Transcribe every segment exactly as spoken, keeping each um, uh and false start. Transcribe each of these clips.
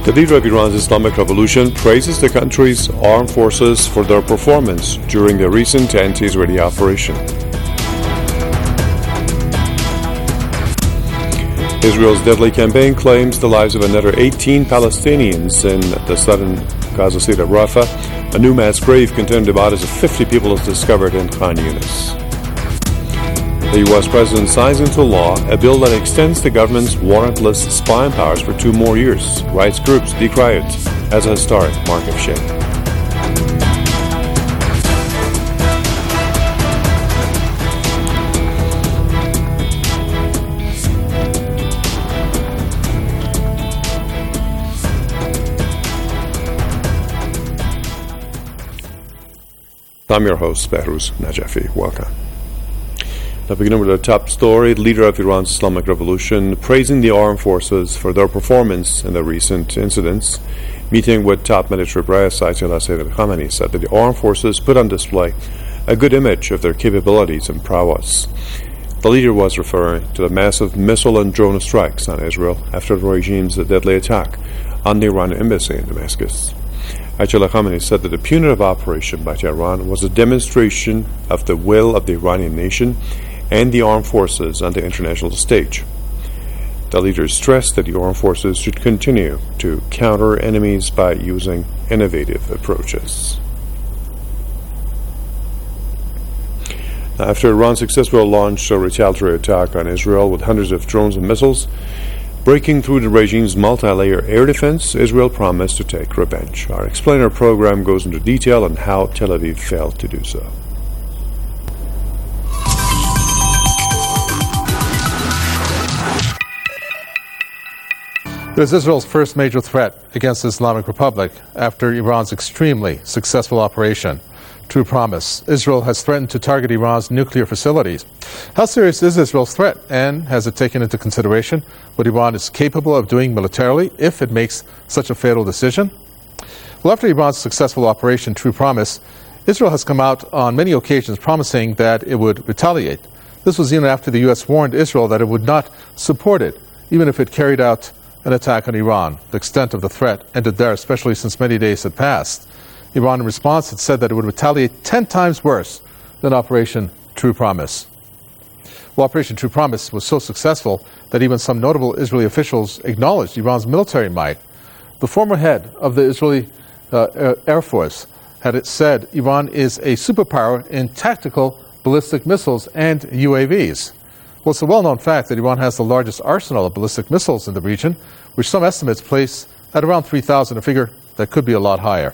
The leader of Iran's Islamic Revolution praises the country's armed forces for their performance during the recent anti-Israeli operation. Israel's deadly campaign claims the lives of another eighteen Palestinians in the southern Gaza city of Rafah. A new mass grave containing the bodies of fifty people is discovered in Khan Yunis. The U S president signs into law a bill that extends the government's warrantless spying powers for two more years. Rights groups decry it as a historic mark of shame. I'm your host, Behruz Najafi. Welcome. Now, beginning with our top story, the leader of Iran's Islamic Revolution praising the armed forces for their performance in the recent incidents. Meeting with top military brass, Ayatollah Sayyid Ali Khamenei said that the armed forces put on display a good image of their capabilities and prowess. The leader was referring to the massive missile and drone strikes on Israel after the regime's deadly attack on the Iranian embassy in Damascus. Ayatollah Khamenei said that the punitive operation by Tehran was a demonstration of the will of the Iranian nation and the armed forces on the international stage. The leader stressed that the armed forces should continue to counter enemies by using innovative approaches. Now, after Iran's successful launch a retaliatory attack on Israel with hundreds of drones and missiles, breaking through the regime's multi-layer air defense, Israel promised to take revenge. Our explainer program goes into detail on how Tel Aviv failed to do so. It is Israel's first major threat against the Islamic Republic after Iran's extremely successful operation True Promise. Israel has threatened to target Iran's nuclear facilities. How serious is Israel's threat, and has it taken into consideration what Iran is capable of doing militarily if it makes such a fatal decision? Well, after Iran's successful Operation True Promise, Israel has come out on many occasions promising that it would retaliate. This was even after the U S warned Israel that it would not support it, even if it carried out an attack on Iran. The extent of the threat ended there, especially since many days had passed. Iran, in response, had said that it would retaliate ten times worse than Operation True Promise. Well, Operation True Promise was so successful that even some notable Israeli officials acknowledged Iran's military might. The former head of the Israeli uh, Air Force had said Iran is a superpower in tactical ballistic missiles and U A Vs. Well, it's a well-known fact that Iran has the largest arsenal of ballistic missiles in the region, which some estimates place at around three thousand, a figure that could be a lot higher.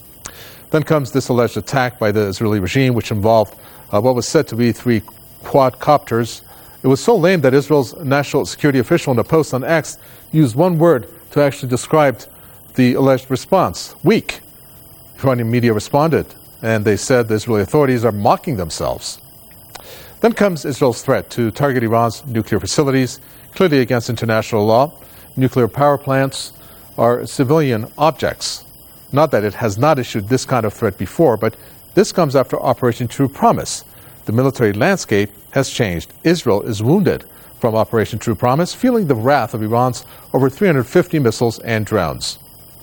Then comes this alleged attack by the Israeli regime, which involved uh, what was said to be three quadcopters. It was so lame that Israel's national security official in a post on X used one word to actually describe the alleged response: weak. Iranian media responded, and they said the Israeli authorities are mocking themselves. Then comes Israel's threat to target Iran's nuclear facilities, clearly against international law. Nuclear power plants are civilian objects. Not that it has not issued this kind of threat before, but this comes after Operation True Promise. The military landscape has changed. Israel is wounded from Operation True Promise, feeling the wrath of Iran's over three hundred fifty missiles and drones.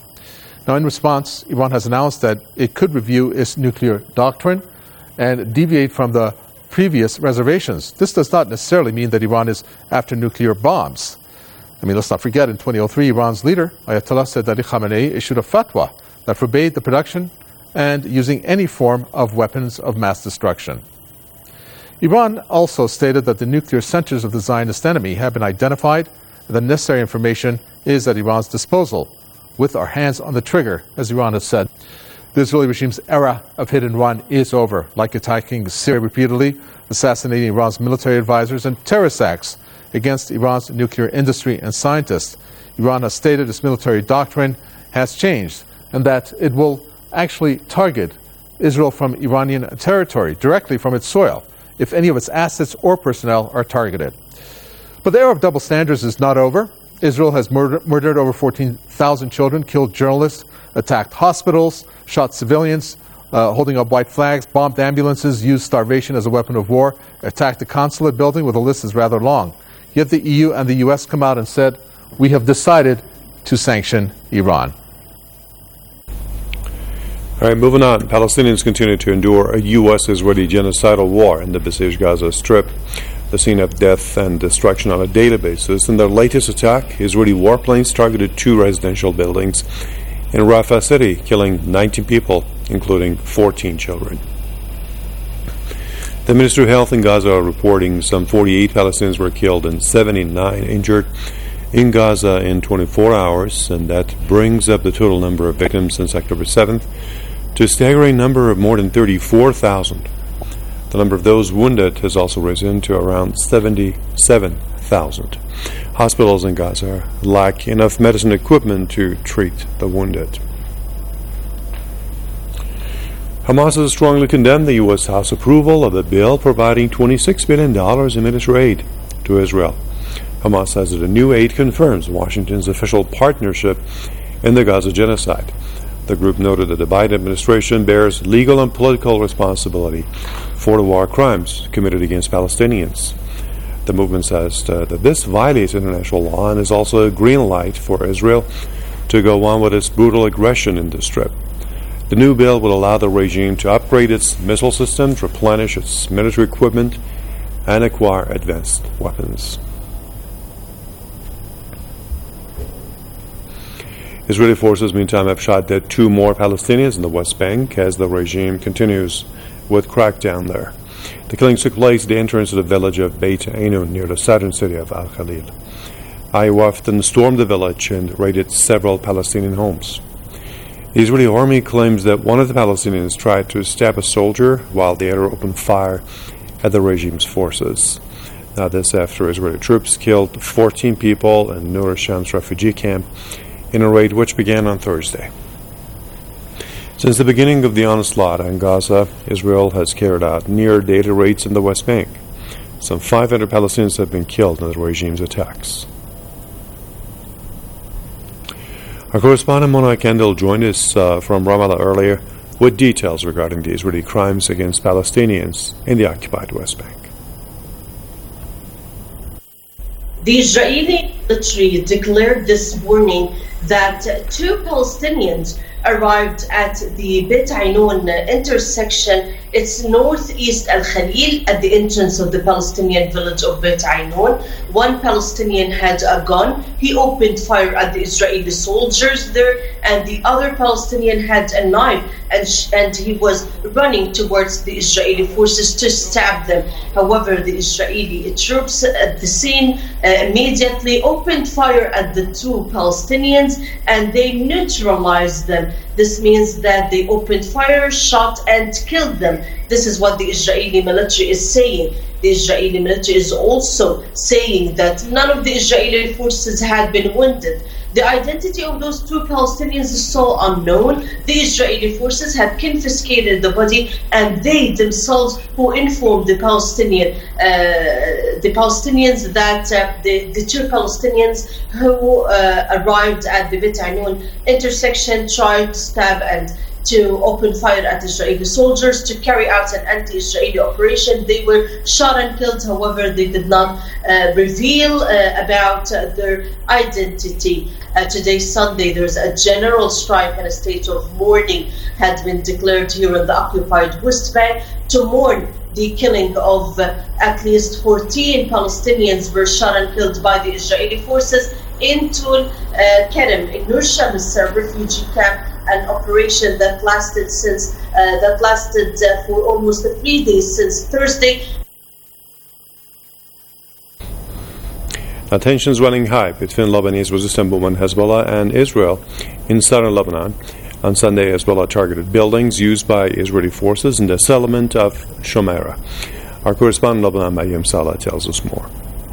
Now, in response, Iran has announced that it could review its nuclear doctrine and deviate from the previous reservations. This does not necessarily mean that Iran is after nuclear bombs. I mean, let's not forget, in twenty oh three, Iran's leader, Ayatollah Sayyid Ali Khamenei, issued a fatwa that forbade the production and using any form of weapons of mass destruction. Iran also stated that the nuclear centers of the Zionist enemy have been identified, and the necessary information is at Iran's disposal, with our hands on the trigger, as Iran has said. The Israeli regime's era of hit and run is over, like attacking Syria repeatedly, assassinating Iran's military advisors, and terrorist acts against Iran's nuclear industry and scientists. Iran has stated its military doctrine has changed, and that it will actually target Israel from Iranian territory, directly from its soil, if any of its assets or personnel are targeted. But the era of double standards is not over. Israel has murder, murdered over fourteen thousand children, killed journalists, attacked hospitals, shot civilians, uh, holding up white flags, bombed ambulances, used starvation as a weapon of war, attacked a consulate building, where the list is rather long. Yet the E U and the U S come out and said, we have decided to sanction Iran. All right, moving on. Palestinians continue to endure a U S-Israeli genocidal war in the besieged Gaza Strip, the scene of death and destruction on a daily basis. In their latest attack, Israeli warplanes targeted two residential buildings in Rafah city, killing nineteen people, including fourteen children. The Ministry of Health in Gaza are reporting some forty-eight Palestinians were killed and seventy-nine injured in Gaza in twenty-four hours, and that brings up the total number of victims since October seventh to a staggering number of more than thirty-four thousand. The number of those wounded has also risen to around seventy-seven thousand. Hospitals in Gaza lack enough medicine equipment to treat the wounded. Hamas has strongly condemned the U S House approval of the bill providing twenty-six billion dollars in military aid to Israel. Hamas says that the new aid confirms Washington's official partnership in the Gaza genocide. The group noted that the Biden administration bears legal and political responsibility for the war crimes committed against Palestinians. The movement says uh, that this violates international law and is also a green light for Israel to go on with its brutal aggression in the Strip. The new bill will allow the regime to upgrade its missile systems, replenish its military equipment, and acquire advanced weapons. Israeli forces, meantime, have shot dead two more Palestinians in the West Bank as the regime continues with crackdown there. The killings took place at the entrance to the village of Beit Ainun near the southern city of Al Khalil. I W A F then stormed the village and raided several Palestinian homes. The Israeli army claims that one of the Palestinians tried to stab a soldier while the other opened fire at the regime's forces. Now, this after Israeli troops killed fourteen people in Nur Shams refugee camp in a raid which began on Thursday. Since the beginning of the onslaught on Gaza, Israel has carried out near-daily raids in the West Bank. Some five hundred Palestinians have been killed in the regime's attacks. Our correspondent Mona Kendall joined us uh, from Ramallah earlier with details regarding the Israeli crimes against Palestinians in the occupied West Bank. The Israeli military declared this morning that two Palestinians arrived at the Beit Ainun intersection. It's northeast Al Khalil at the entrance of the Palestinian village of Beit Ainun. One Palestinian had a gun. He opened fire at the Israeli soldiers there, and the other Palestinian had a knife, and, sh- and he was running towards the Israeli forces to stab them. However, the Israeli troops at the scene uh, immediately opened fire at the two Palestinians, and they neutralized them. This means that they opened fire, shot, and killed them. This is what the Israeli military is saying. The Israeli military is also saying that none of the Israeli forces had been wounded. The identity of those two Palestinians is so unknown. The Israeli forces had confiscated the body, and they themselves who informed the Palestinian, uh, the Palestinians that uh, the, the two Palestinians who uh, arrived at the Beit Ainun intersection tried to stab and to open fire at Israeli soldiers to carry out an anti-Israeli operation. They were shot and killed. However, they did not uh, reveal uh, about uh, their identity. Uh, today, Sunday, there's a general strike and a state of mourning had been declared here in the occupied West Bank to mourn the killing of uh, at least fourteen Palestinians were shot and killed by the Israeli forces in Tul uh, Kerem, in Nur Shams refugee camp, an operation that lasted since uh, that lasted uh, for almost three days since Thursday. Now, tensions running high between Lebanese resistance movement Hezbollah and Israel in southern Lebanon. On Sunday, Hezbollah targeted buildings used by Israeli forces in the settlement of Shomeira. Our correspondent in Lebanon, Mayim Salah, tells us more.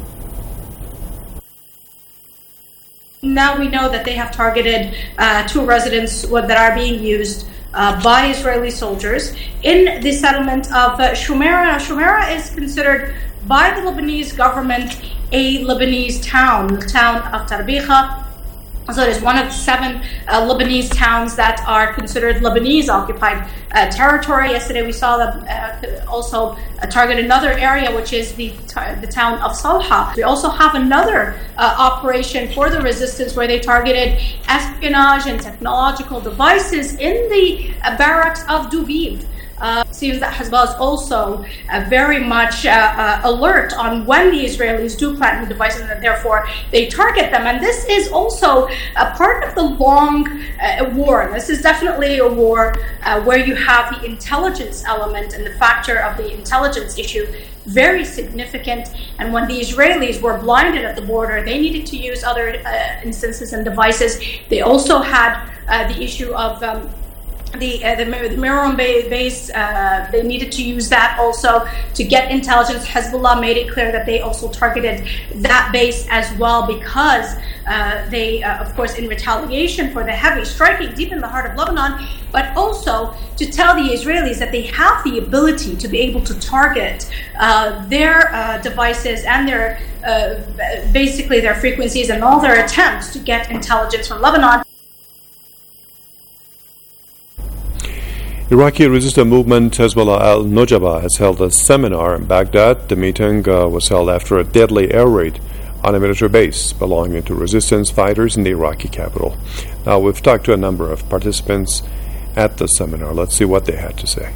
Now we know that they have targeted uh, two residents that are being used uh, by Israeli soldiers in the settlement of uh, Shomeira. Shomeira is considered by the Lebanese government a Lebanese town, the town of Tarbiha. So it is one of the seven uh, Lebanese towns that are considered Lebanese-occupied uh, territory. Yesterday we saw them uh, also uh, target another area, which is the the town of Salha. We also have another uh, operation for the resistance where they targeted espionage and technological devices in the uh, barracks of Dubiv. Uh, it seems that Hezbollah is also uh, very much uh, uh, alert on when the Israelis do plant new devices, and therefore they target them. And this is also a part of the long uh, war. This is definitely a war uh, where you have the intelligence element and the factor of the intelligence issue very significant. And when the Israelis were blinded at the border, they needed to use other uh, instances and devices. They also had uh, the issue of um, The, uh, the, the Meron base, uh, they needed to use that also to get intelligence. Hezbollah made it clear that they also targeted that base as well because uh, they, uh, of course, in retaliation for the heavy striking deep in the heart of Lebanon, but also to tell the Israelis that they have the ability to be able to target uh, their uh, devices and their, uh, basically their frequencies and all their attempts to get intelligence from Lebanon. Iraqi resistance movement Hezbollah al-Nojaba has held a seminar in Baghdad. The meeting uh, was held after a deadly air raid on a military base belonging to resistance fighters in the Iraqi capital. Now, we've talked to a number of participants at the seminar. Let's see what they had to say.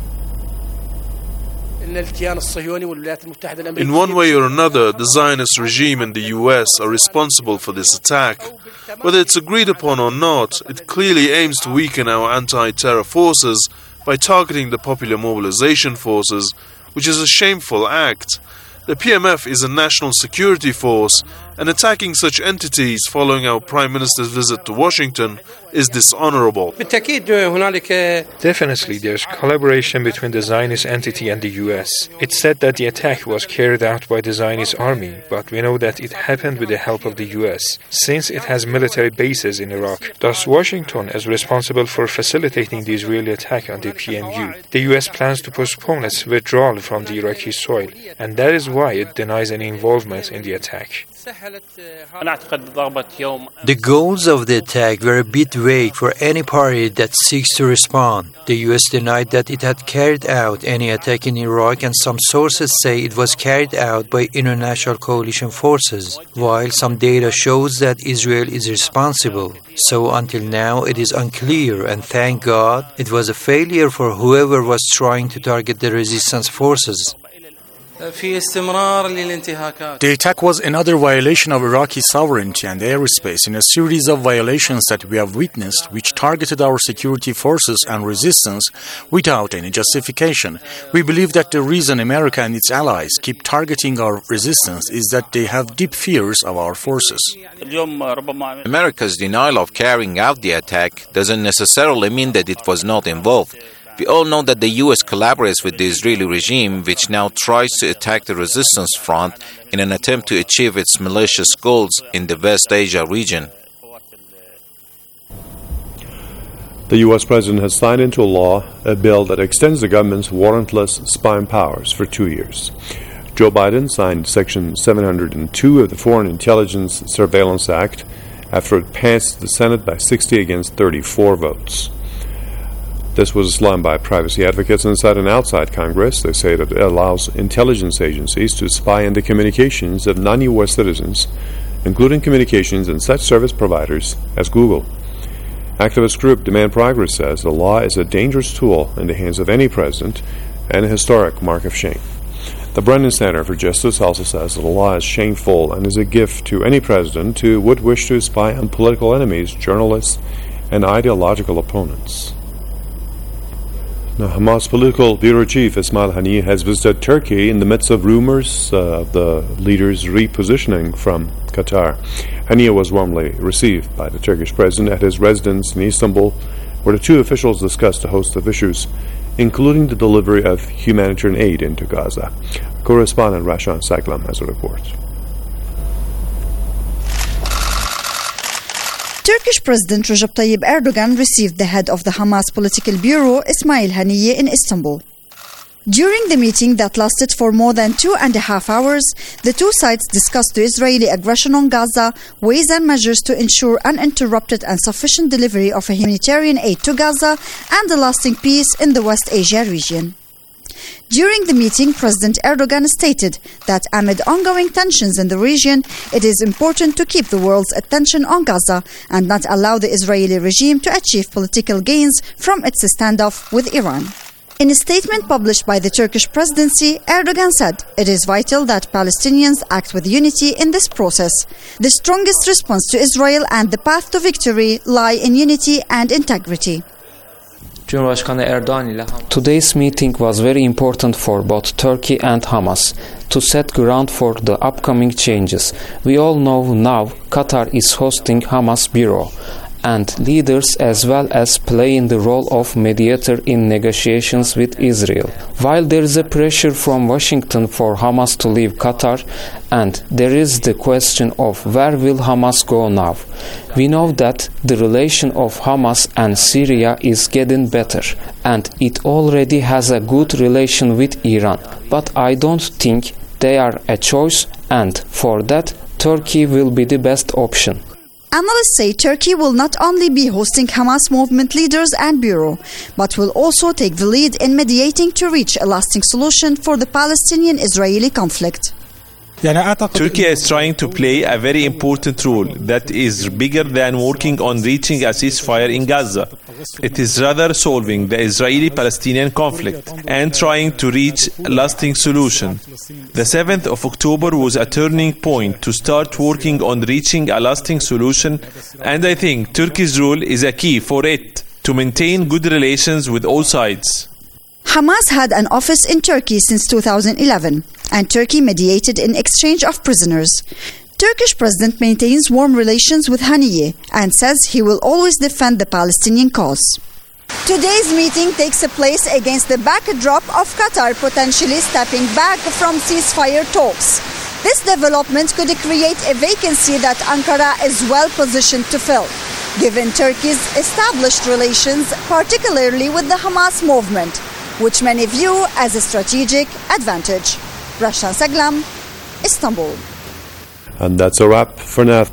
In one way or another, the Zionist regime and the U S are responsible for this attack. Whether it's agreed upon or not, it clearly aims to weaken our anti-terror forces by targeting the Popular Mobilization Forces, which is a shameful act. The P M F is a national security force, and attacking such entities following our Prime Minister's visit to Washington is dishonorable. Definitely, there's collaboration between the Zionist entity and the U S. It's said that the attack was carried out by the Zionist army, but we know that it happened with the help of the U S, since it has military bases in Iraq. Thus, Washington is responsible for facilitating the Israeli attack on the P M U. The U S plans to postpone its withdrawal from the Iraqi soil, and that is why it denies any involvement in the attack. The goals of the attack were a bit vague for any party that seeks to respond. The U S denied that it had carried out any attack in Iraq, and some sources say it was carried out by international coalition forces, while some data shows that Israel is responsible. So until now it is unclear, and thank God it was a failure for whoever was trying to target the resistance forces. The attack was another violation of Iraqi sovereignty and airspace in a series of violations that we have witnessed, which targeted our security forces and resistance without any justification. We believe that the reason America and its allies keep targeting our resistance is that they have deep fears of our forces. America's denial of carrying out the attack doesn't necessarily mean that it was not involved. We all know that the U S collaborates with the Israeli regime, which now tries to attack the resistance front in an attempt to achieve its malicious goals in the West Asia region. The U S president has signed into law a bill that extends the government's warrantless spying powers for two years. Joe Biden signed Section seven hundred two of the Foreign Intelligence Surveillance Act after it passed the Senate by sixty against thirty-four votes. This was slammed by privacy advocates inside and outside Congress. They say that it allows intelligence agencies to spy into communications of non-U S citizens, including communications and such service providers as Google. Activist group Demand Progress says the law is a dangerous tool in the hands of any president and a historic mark of shame. The Brennan Center for Justice also says that the law is shameful and is a gift to any president who would wish to spy on political enemies, journalists, and ideological opponents. Now, Hamas political bureau chief Ismail Haniyeh has visited Turkey in the midst of rumors uh, of the leader's repositioning from Qatar. Haniyeh was warmly received by the Turkish president at his residence in Istanbul, where the two officials discussed a host of issues, including the delivery of humanitarian aid into Gaza. Correspondent Rashan Saklam has a report. Turkish President Recep Tayyip Erdogan received the head of the Hamas political bureau, Ismail Haniyeh, in Istanbul. During the meeting that lasted for more than two and a half hours, the two sides discussed the Israeli aggression on Gaza, ways and measures to ensure uninterrupted and sufficient delivery of humanitarian aid to Gaza, and a lasting peace in the West Asia region. During the meeting, President Erdogan stated that amid ongoing tensions in the region, it is important to keep the world's attention on Gaza and not allow the Israeli regime to achieve political gains from its standoff with Iran. In a statement published by the Turkish presidency, Erdogan said it is vital that Palestinians act with unity in this process. The strongest response to Israel and the path to victory lie in unity and integrity. Today's meeting was very important for both Turkey and Hamas to set ground for the upcoming changes. We all know now Qatar is hosting Hamas Bureau, and leaders as well as playing the role of mediator in negotiations with Israel. While there is a pressure from Washington for Hamas to leave Qatar, and there is the question of where will Hamas go now, we know that the relation of Hamas and Syria is getting better, and it already has a good relation with Iran. But I don't think they are a choice, and for that, Turkey will be the best option. Analysts say Turkey will not only be hosting Hamas movement leaders and bureau, but will also take the lead in mediating to reach a lasting solution for the Palestinian-Israeli conflict. Turkey is trying to play a very important role that is bigger than working on reaching a ceasefire in Gaza. It is rather solving the Israeli-Palestinian conflict and trying to reach a lasting solution. The seventh of October was a turning point to start working on reaching a lasting solution, and I think Turkey's role is a key for it to maintain good relations with all sides. Hamas had an office in Turkey since two thousand eleven, and Turkey mediated in exchange of prisoners. Turkish president maintains warm relations with Haniyeh and says he will always defend the Palestinian cause. Today's meeting takes place against the backdrop of Qatar potentially stepping back from ceasefire talks. This development could create a vacancy that Ankara is well positioned to fill, given Turkey's established relations, particularly with the Hamas movement, which many view as a strategic advantage. Rashan Saglam, Istanbul. And that's a wrap for now.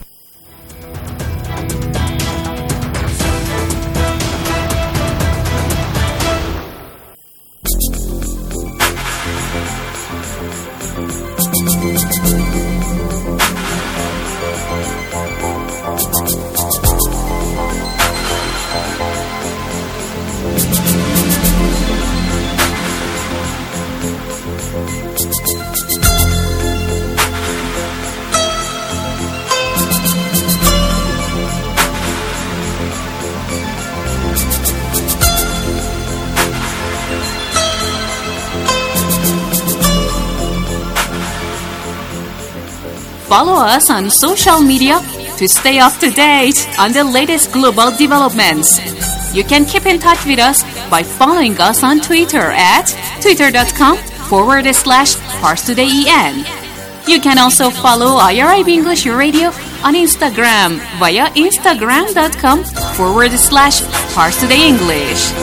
Follow us on social media to stay up to date on the latest global developments. You can keep in touch with us by following us on Twitter at twitter.com forward slash ParsTodayEN. You can also follow I R I B English Radio on Instagram via instagram.com forward slash ParsTodayEnglish.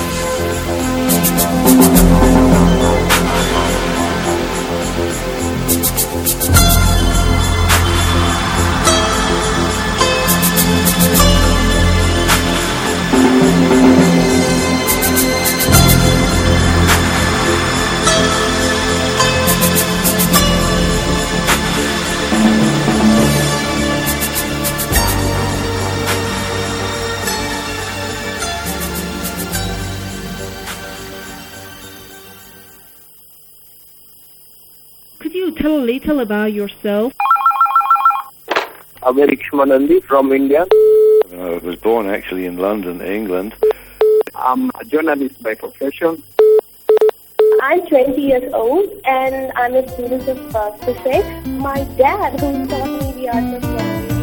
Tell a little about yourself. I'm Eric Shmanandi from India. I was born actually in London, England. I'm a journalist by profession. I'm twenty years old and I'm a student of uh, physics. My dad, who taught me the art of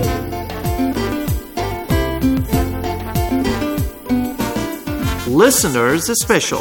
television. Listeners Special.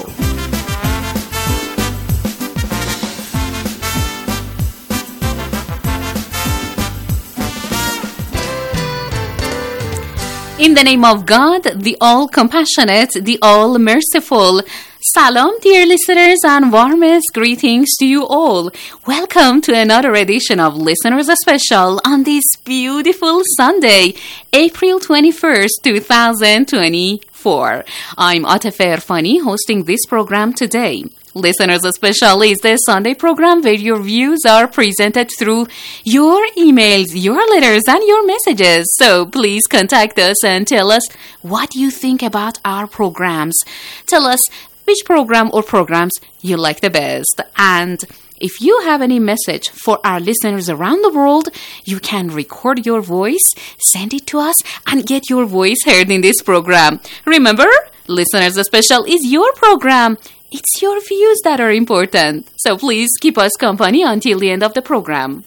In the name of God, the all-compassionate, the all-merciful, Salam, dear listeners, and warmest greetings to you all. Welcome to another edition of Listeners Special on this beautiful Sunday, April twenty-first, twenty twenty-four. I'm Atefer Fani, hosting this program today. Listeners Special is the Sunday program where your views are presented through your emails, your letters, and your messages. So please contact us and tell us what you think about our programs. Tell us which program or programs you like the best. And if you have any message for our listeners around the world, you can record your voice, send it to us, and get your voice heard in this program. Remember, Listeners Special is your program. It's your views that are important. So please keep us company until the end of the program.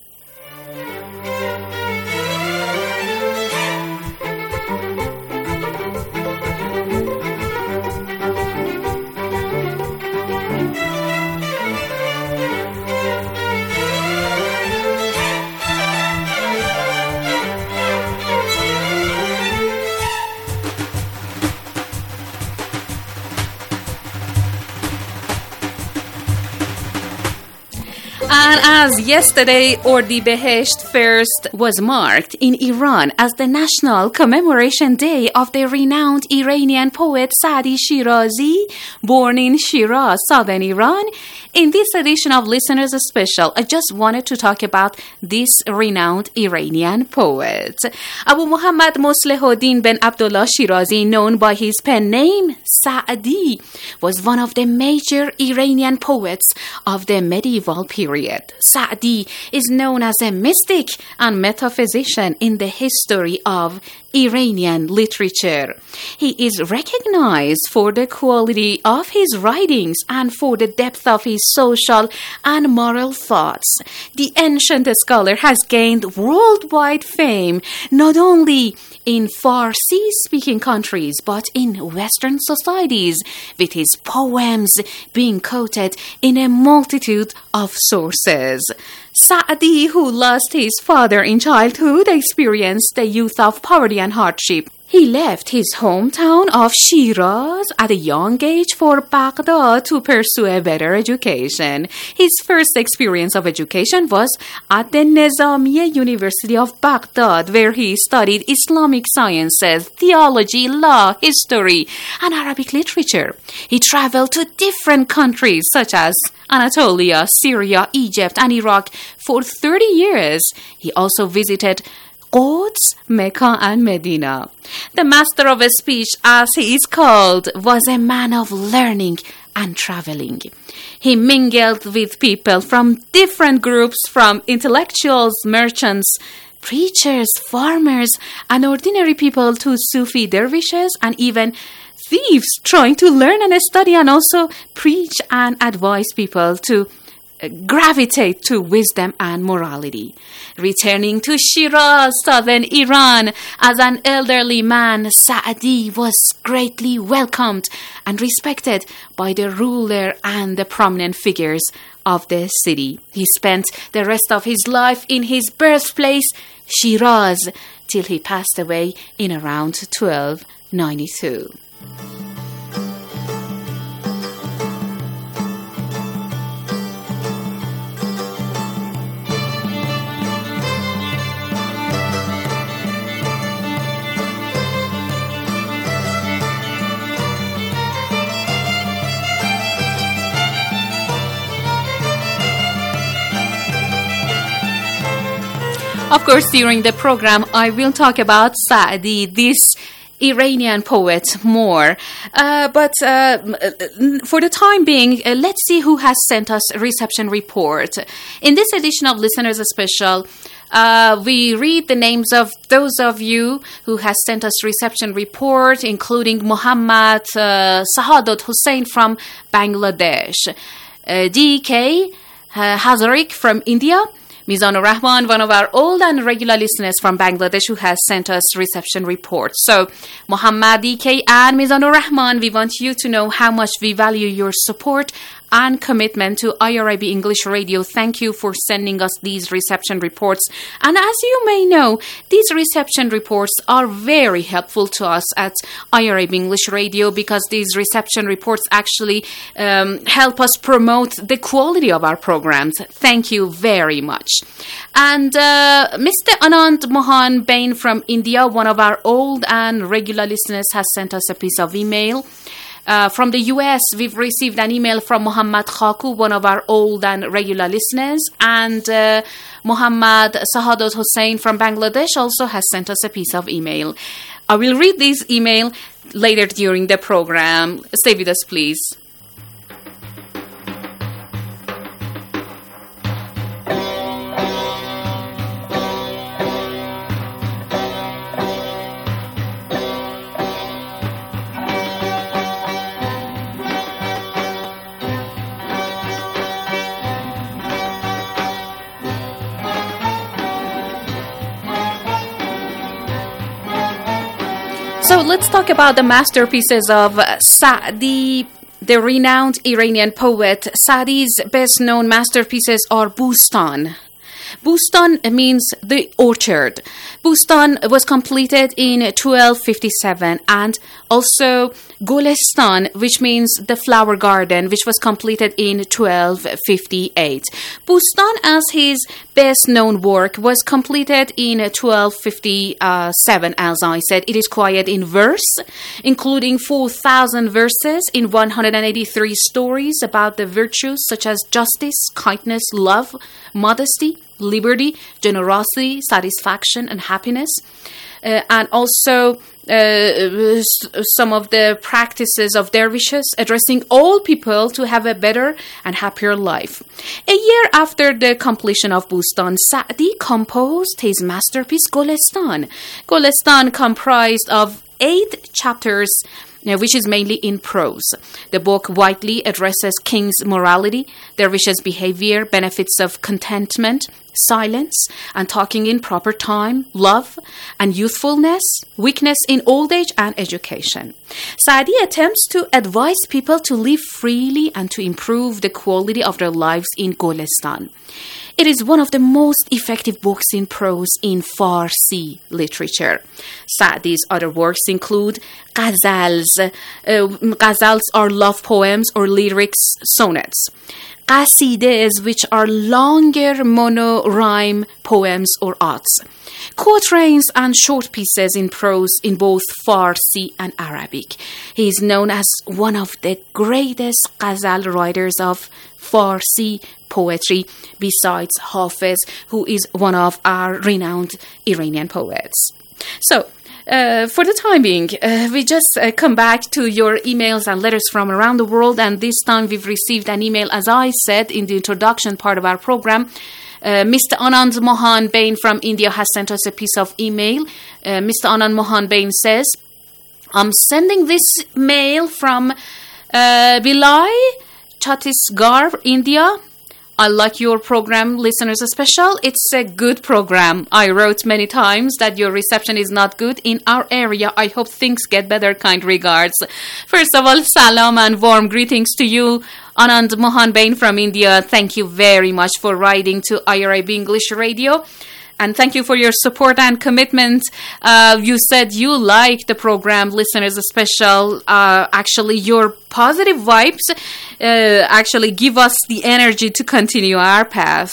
And as yesterday, Ordibehesht first was marked in Iran as the national commemoration day of the renowned Iranian poet Saadi Shirazi, born in Shiraz, southern Iran. In this edition of Listeners Special, I just wanted to talk about this renowned Iranian poet. Abu Muhammad Moslehuddin bin Abdullah Shirazi, known by his pen name Saadi, was one of the major Iranian poets of the medieval period. Saadi is known as a mystic and metaphysician in the history of Iranian literature. He is recognized for the quality of his writings and for the depth of his social and moral thoughts. The ancient scholar has gained worldwide fame not only in Farsi-speaking countries but in Western societies, with his poems being quoted in a multitude of sources. Saadi, who lost his father in childhood, experienced the youth of poverty and hardship. He left his hometown of Shiraz at a young age for Baghdad to pursue a better education. His first experience of education was at the Nizamiya University of Baghdad, where he studied Islamic sciences, theology, law, history, and Arabic literature. He traveled to different countries such as Anatolia, Syria, Egypt, and Iraq for thirty years. He also visited Quds, Mecca, and Medina. The master of speech, as he is called, was a man of learning and traveling. He mingled with people from different groups, from intellectuals, merchants, preachers, farmers, and ordinary people to Sufi dervishes and even thieves trying to learn and study and also preach and advise people to gravitate to wisdom and morality. Returning to Shiraz, southern Iran, as an elderly man, Saadi was greatly welcomed and respected by the ruler and the prominent figures of the city. He spent the rest of his life in his birthplace, Shiraz, till he passed away in around twelve ninety-two. Of course, during the program, I will talk about Saadi, this Iranian poet, more. Uh, but uh, for the time being, uh, let's see who has sent us a reception report. In this edition of Listeners Special, uh, we read the names of those of you who has sent us reception report, including Muhammad uh, Sahadat Hussain from Bangladesh, uh, D K uh, Hazarik from India, Mizanur Rahman, one of our old and regular listeners from Bangladesh, who has sent us reception reports. So, Muhammad, D K, and Mizanur Rahman, we want you to know how much we value your support and commitment to I R I B English Radio. Thank you for sending us these reception reports. And as you may know, these reception reports are very helpful to us at I R I B English Radio because these reception reports actually um, help us promote the quality of our programs. Thank you very much. And uh, Mister Anand Mohan Bain from India, one of our old and regular listeners, has sent us a piece of email. Uh, from the U S, we've received an email from Muhammad Khaku, one of our old and regular listeners, and uh, Muhammad Sahadat Hussain from Bangladesh also has sent us a piece of email. I will read this email later during the program. Stay with us, please. So let's talk about the masterpieces of Sa'di, the renowned Iranian poet. Sa'di's best-known masterpieces are Bustan. Bustan means the orchard. Bustan was completed in twelve fifty-seven, and also Golestan, which means the flower garden, which was completed in twelve fifty-eight. Bustan, as his best-known work, was completed in twelve fifty-seven, as I said. It is quiet in verse, including four thousand verses in one hundred eighty-three stories about the virtues such as justice, kindness, love, modesty, liberty, generosity, satisfaction, and happiness. Uh, and also uh, some of the practices of dervishes addressing all people to have a better and happier life. A year after the completion of Bustan, Sa'di composed his masterpiece Golestan. Golestan comprised of eight chapters, which is mainly in prose. The book widely addresses king's morality, dervishes' behavior, benefits of contentment, silence, and talking in proper time, love and youthfulness, weakness in old age, and education. Sa'di attempts to advise people to live freely and to improve the quality of their lives in Golestan. It is one of the most effective books in prose in Farsi literature. Sa'di's other works include ghazals. Uh, ghazals are love poems or lyrics, sonnets. Qasides, which are longer mono-rhyme poems or odes. Quatrains and short pieces in prose in both Farsi and Arabic. He is known as one of the greatest ghazal writers of Farsi poetry, besides Hafiz, who is one of our renowned Iranian poets. So, Uh, for the time being, uh, we just uh, come back to your emails and letters from around the world, and this time we've received an email, as I said in the introduction part of our program. Uh, Mister Anand Mohan Bain from India has sent us a piece of email. Uh, Mister Anand Mohan Bain says, I'm sending this mail from uh, Bilai, Chhattisgarh, India. I like your program, Listeners Special. It's a good program. I wrote many times that your reception is not good in our area. I hope things get better. Kind regards. First of all, salam and warm greetings to you, Anand Mohan Bain from India. Thank you very much for writing to I R I B English Radio. And thank you for your support and commitment. Uh, you said you like the program, Listeners Special. Uh, actually, your positive vibes uh, actually give us the energy to continue our path.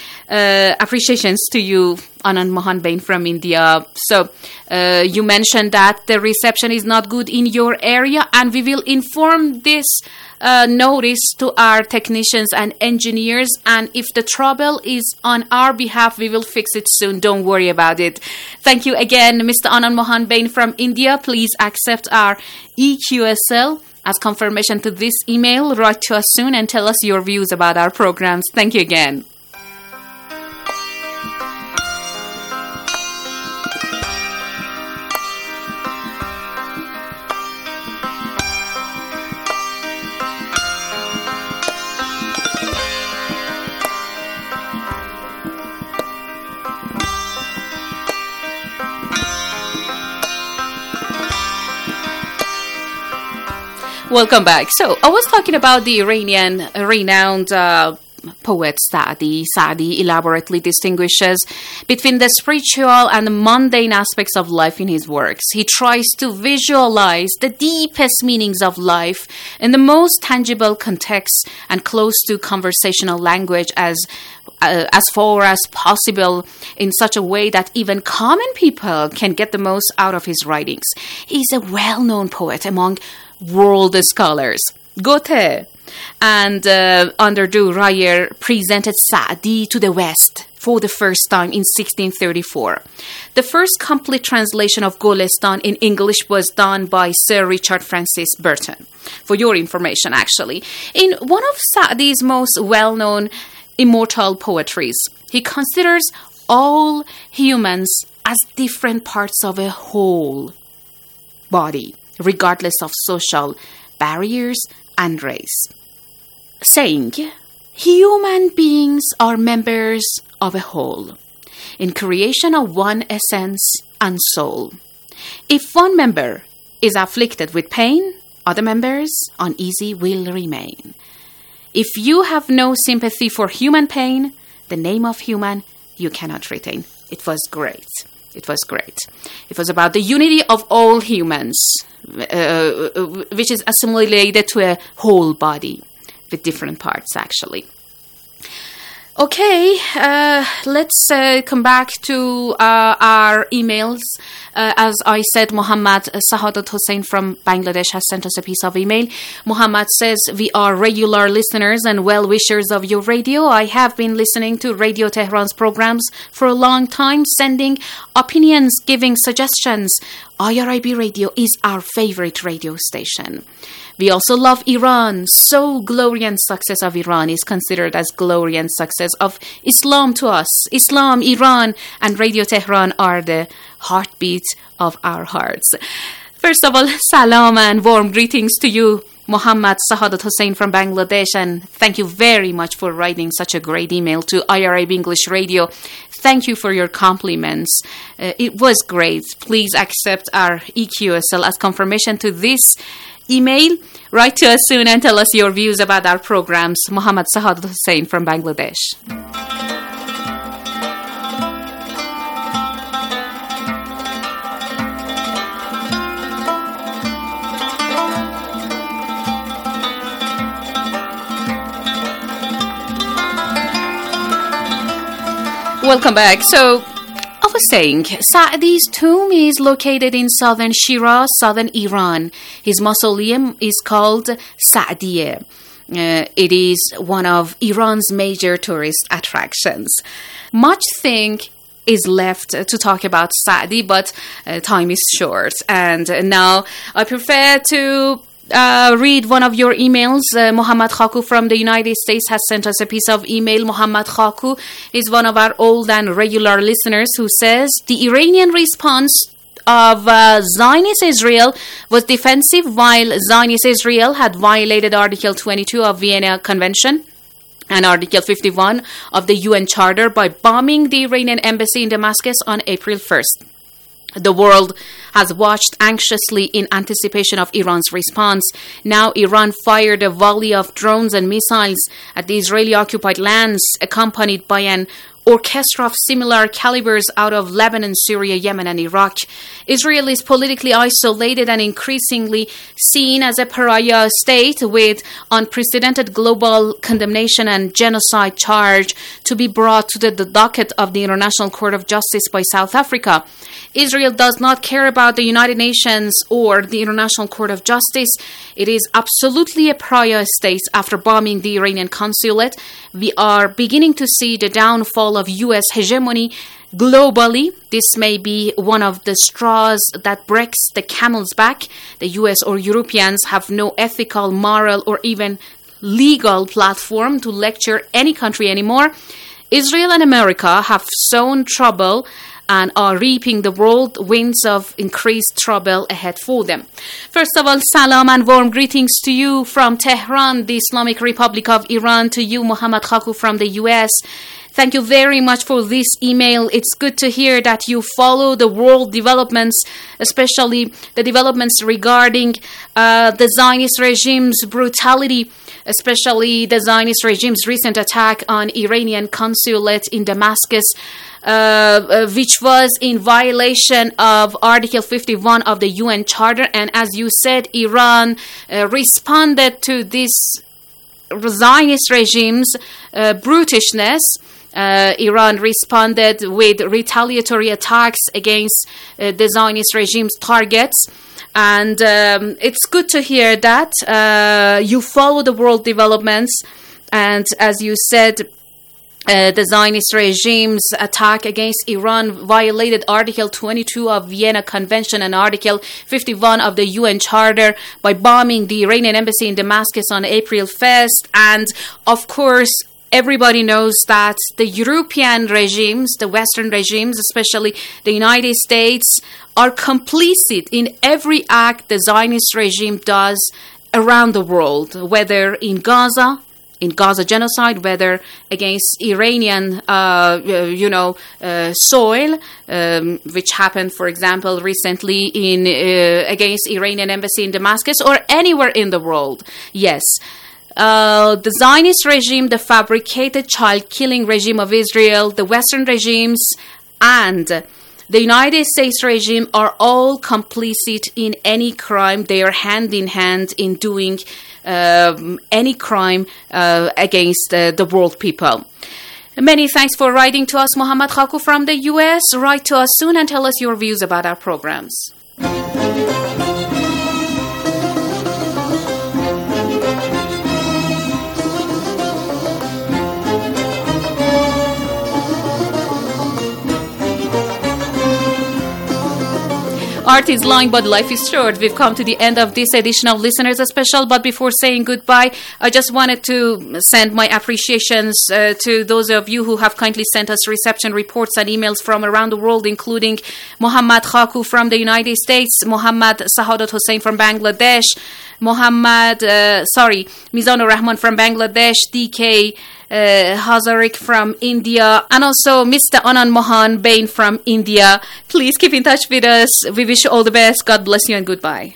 Uh, appreciations to you, Anand Mohan Bain from India. So, uh, you mentioned that the reception is not good in your area, and we will inform this uh, notice to our technicians and engineers, and if the trouble is on our behalf, we will fix it soon. Don't worry about it. Thank you again, Mister Anand Mohan Bain from India. Please accept our E Q S L as confirmation to this email. Write to us soon and tell us your views about our programs. Thank you again. Welcome back. So I was talking about the Iranian renowned uh, poet Sa'di. Sa'di elaborately distinguishes between the spiritual and mundane aspects of life in his works. He tries to visualize the deepest meanings of life in the most tangible context and close to conversational language as uh, as far as possible, in such a way that even common people can get the most out of his writings. He's a well-known poet among world scholars. Goethe and uh, under Dürer presented Sa'di to the West for the first time in sixteen thirty-four. The first complete translation of Golestan in English was done by Sir Richard Francis Burton. For your information, actually, in one of Sa'di's most well-known immortal poetries, he considers all humans as different parts of a whole body, regardless of social barriers and race, saying, human beings are members of a whole, in creation of one essence and soul. If one member is afflicted with pain, other members uneasy will remain. If you have no sympathy for human pain, the name of human you cannot retain. It was great. It was great. It was about the unity of all humans, uh, which is assimilated to a whole body with different parts, actually. Okay, uh, let's uh, come back to uh, our emails. Uh, as I said, Muhammad Sahadat Hussain from Bangladesh has sent us a piece of email. Muhammad says, we are regular listeners and well-wishers of your radio. I have been listening to Radio Tehran's programs for a long time, sending opinions, giving suggestions. I R I B Radio is our favorite radio station. We also love Iran. So glory and success of Iran is considered as glory and success of Islam to us. Islam, Iran, and Radio Tehran are the heartbeat of our hearts. First of all, salam and warm greetings to you, Muhammad Sahadat Hussain from Bangladesh, and thank you very much for writing such a great email to I R I B English Radio. Thank you for your compliments. Uh, it was great. Please accept our E Q S L as confirmation to this email. Write to us soon and tell us your views about our programs. Muhammad Sahadat Hussain from Bangladesh. Welcome back. So, I was saying, Sa'di's tomb is located in southern Shiraz, southern Iran. His mausoleum is called Sa'diye. Uh, it is one of Iran's major tourist attractions. Much thing is left to talk about Sa'di, but uh, time is short. And now I prefer to Uh, read one of your emails. Uh, Muhammad Khaku from the United States has sent us a piece of email. Muhammad Khaku is one of our old and regular listeners who says, the Iranian response of uh, Zionist Israel was defensive, while Zionist Israel had violated Article twenty-two of Vienna Convention and Article fifty-one of the U N Charter by bombing the Iranian embassy in Damascus on April first. The world has watched anxiously in anticipation of Iran's response. Now Iran fired a volley of drones and missiles at the Israeli-occupied lands, accompanied by an orchestra of similar calibers out of Lebanon, Syria, Yemen, and Iraq. Israel is politically isolated and increasingly seen as a pariah state with unprecedented global condemnation and genocide charge to be brought to the, the docket of the International Court of Justice by South Africa. Israel does not care about the United Nations or the International Court of Justice. It is absolutely a pariah state after bombing the Iranian consulate. We are beginning to see the downfall of U S hegemony globally. This may be one of the straws that breaks the camel's back. The U S or Europeans have no ethical, moral, or even legal platform to lecture any country anymore. Israel and America have sown trouble and are reaping the whirlwinds of increased trouble ahead for them. First of all, salam and warm greetings to you from Tehran, the Islamic Republic of Iran, to you, Muhammad Khaku from the U S. Thank you very much for this email. It's good to hear that you follow the world developments, especially the developments regarding uh, the Zionist regime's brutality, especially the Zionist regime's recent attack on Iranian consulate in Damascus, uh, uh, which was in violation of Article fifty-one of the U N Charter. And as you said, Iran uh, responded to this Zionist regime's uh, brutishness. Uh, Iran responded with retaliatory attacks against uh, the Zionist regime's targets. And um, it's good to hear that uh, you follow the world developments. And as you said, uh, the Zionist regime's attack against Iran violated Article twenty-two of Vienna Convention and Article fifty-one of the U N Charter by bombing the Iranian embassy in Damascus on April first. And of course, everybody knows that the European regimes, the Western regimes, especially the United States, are complicit in every act the Zionist regime does around the world, whether in Gaza, in Gaza genocide, whether against Iranian, uh, you know, uh, soil, um, which happened, for example, recently in uh, against Iranian embassy in Damascus, or anywhere in the world. Yes. Uh, the Zionist regime, the fabricated child-killing regime of Israel, the Western regimes, and the United States regime are all complicit in any crime. They are hand in hand in doing um, any crime uh, against uh, the world people. Many thanks for writing to us, Mohammad Khaku from the U S. Write to us soon and tell us your views about our programs. Art is long, but life is short. We've come to the end of this edition of Listeners Special. But before saying goodbye, I just wanted to send my appreciations uh, to those of you who have kindly sent us reception reports and emails from around the world, including Mohammad Khaku from the United States, Mohammad Sahadat Hussain from Bangladesh, Mohammad, uh, sorry, Mizanur Rahman from Bangladesh, D K Uh, Hazarik from India, and also Mister Anand Mohan Bain from India. Please keep in touch with us. We wish you all the best. God bless you and goodbye.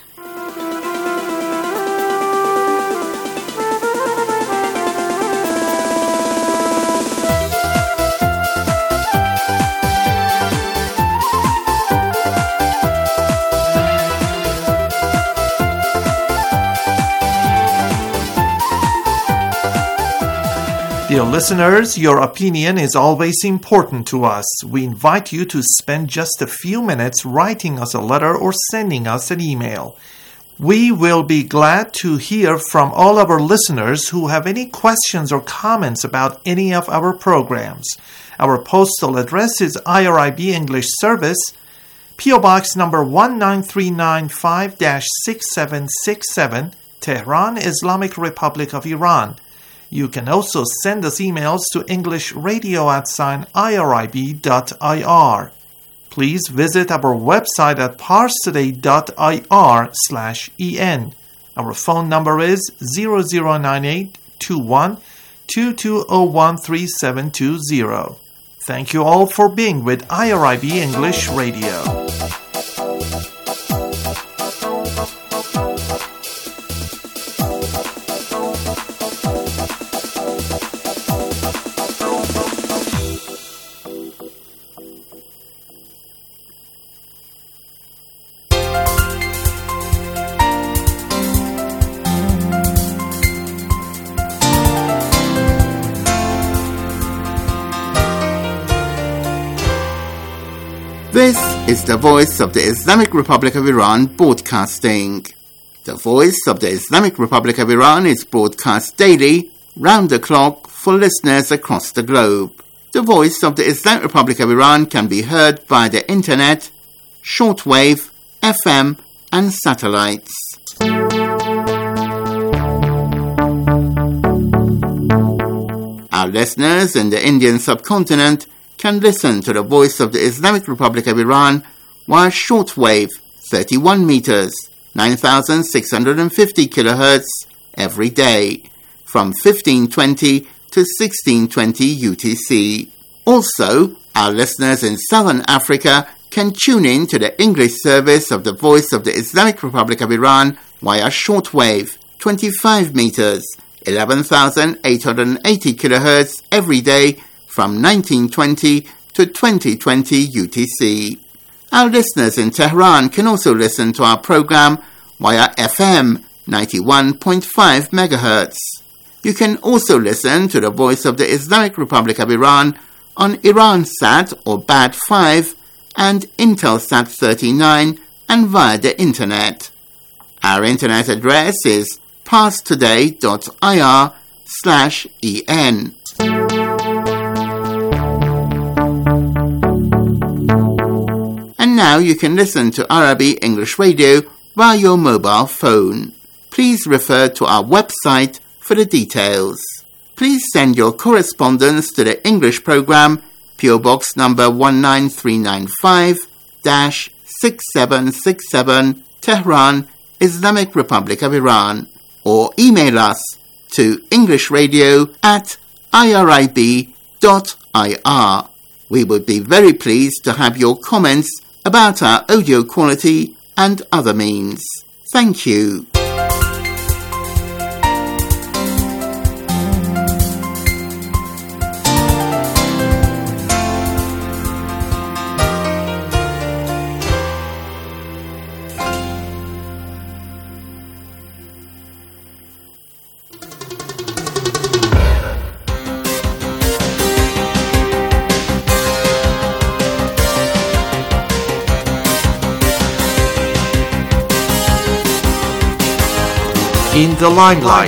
Dear listeners, your opinion is always important to us. We invite you to spend just a few minutes writing us a letter or sending us an email. We will be glad to hear from all our listeners who have any questions or comments about any of our programs. Our postal address is I R I B English Service, P O Box number one nine three nine five dash six seven six seven, Tehran, Islamic Republic of Iran. You can also send us emails to englishradio at sign irib dot I R. Please visit our website at parstoday dot I R slash en. Our phone number is zero zero nine eight two one two two zero one three seven two zero. Thank you all for being with I R I B English Radio. This is the Voice of the Islamic Republic of Iran broadcasting. The Voice of the Islamic Republic of Iran is broadcast daily, round the clock, for listeners across the globe. The Voice of the Islamic Republic of Iran can be heard via the internet, shortwave, F M, and satellites. Our listeners in the Indian subcontinent can listen to the Voice of the Islamic Republic of Iran via shortwave thirty-one meters, nine thousand six hundred fifty kilohertz every day from fifteen twenty to sixteen twenty U T C. Also, our listeners in Southern Africa can tune in to the English service of the Voice of the Islamic Republic of Iran via shortwave, twenty-five meters, eleven thousand eight hundred eighty kilohertz every day from nineteen twenty to twenty twenty U T C. Our listeners in Tehran can also listen to our program via F M ninety-one point five megahertz. You can also listen to the Voice of the Islamic Republic of Iran on Iransat or B A D five and Intelsat thirty-nine and via the internet. Our internet address is parstoday.ir slash en. And now you can listen to Arabi English Radio via your mobile phone. Please refer to our website for the details. Please send your correspondence to the English program, P O Box number one nine three nine five, six seven six seven, Tehran, Islamic Republic of Iran, or email us to englishradio at irib dot ir. We would be very pleased to have your comments about our audio quality and other means. Thank you. In the limelight.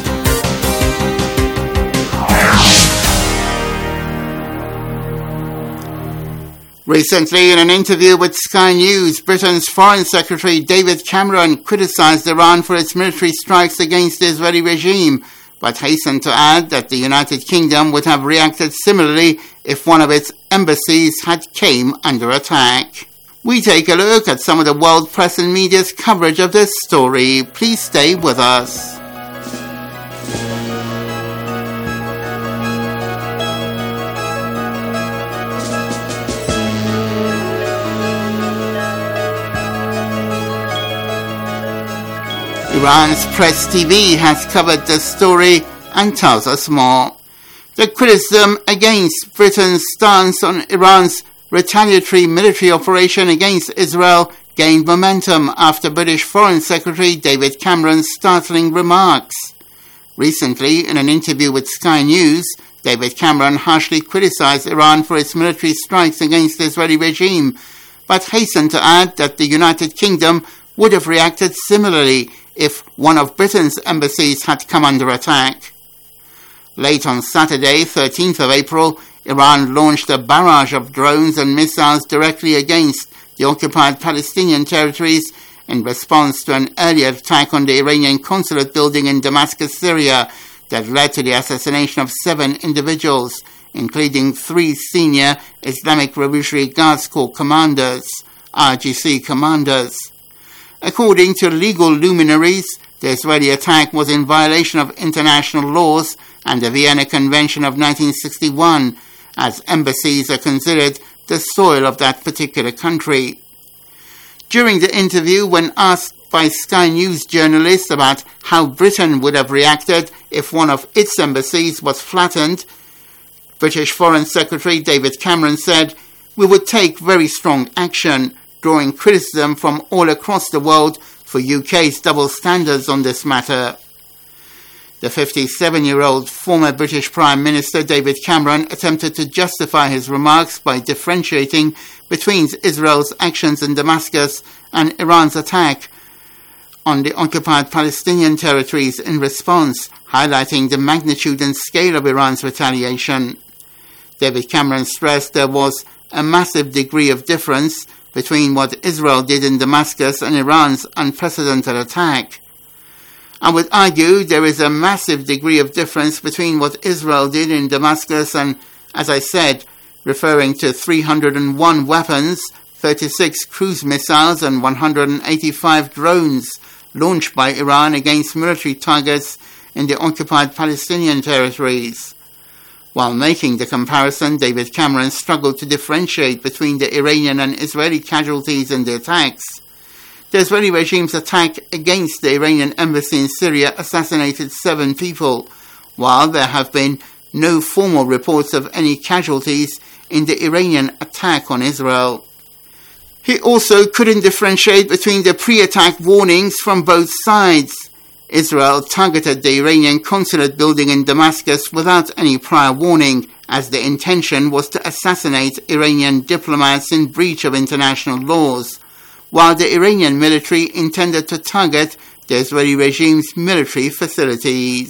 Recently, in an interview with Sky News, Britain's Foreign Secretary David Cameron criticised Iran for its military strikes against the Israeli regime, but hastened to add that the United Kingdom would have reacted similarly if one of its embassies had came under attack. We take a look at some of the world press and media's coverage of this story. Please stay with us. Iran's Press T V has covered this story and tells us more. The criticism against Britain's stance on Iran's retaliatory military operation against Israel gained momentum after British Foreign Secretary David Cameron's startling remarks. Recently, in an interview with Sky News, David Cameron harshly criticised Iran for its military strikes against the Israeli regime, but hastened to add that the United Kingdom would have reacted similarly if one of Britain's embassies had come under attack. Late on Saturday, thirteenth of April, Iran launched a barrage of drones and missiles directly against the occupied Palestinian territories in response to an earlier attack on the Iranian consulate building in Damascus, Syria, that led to the assassination of seven individuals, including three senior Islamic Revolutionary Guards Corps commanders, R G C commanders. According to legal luminaries, the Israeli attack was in violation of international laws and the Vienna Convention of nineteen sixty-one, as embassies are considered the soil of that particular country. During the interview, when asked by Sky News journalists about how Britain would have reacted if one of its embassies was flattened, British Foreign Secretary David Cameron said, "We would take very strong action," drawing criticism from all across the world for U K's double standards on this matter. The fifty-seven-year-old former British Prime Minister David Cameron attempted to justify his remarks by differentiating between Israel's actions in Damascus and Iran's attack on the occupied Palestinian territories in response, highlighting the magnitude and scale of Iran's retaliation. David Cameron stressed there was a massive degree of difference between what Israel did in Damascus and Iran's unprecedented attack. I would argue there is a massive degree of difference between what Israel did in Damascus and, as I said, referring to three hundred one weapons, thirty-six cruise missiles and one hundred eighty-five drones launched by Iran against military targets in the occupied Palestinian territories. While making the comparison, David Cameron struggled to differentiate between the Iranian and Israeli casualties in the attacks. The Israeli regime's attack against the Iranian embassy in Syria assassinated seven people, while there have been no formal reports of any casualties in the Iranian attack on Israel. He also couldn't differentiate between the pre-attack warnings from both sides. Israel targeted the Iranian consulate building in Damascus without any prior warning, as the intention was to assassinate Iranian diplomats in breach of international laws, while the Iranian military intended to target the Israeli regime's military facilities.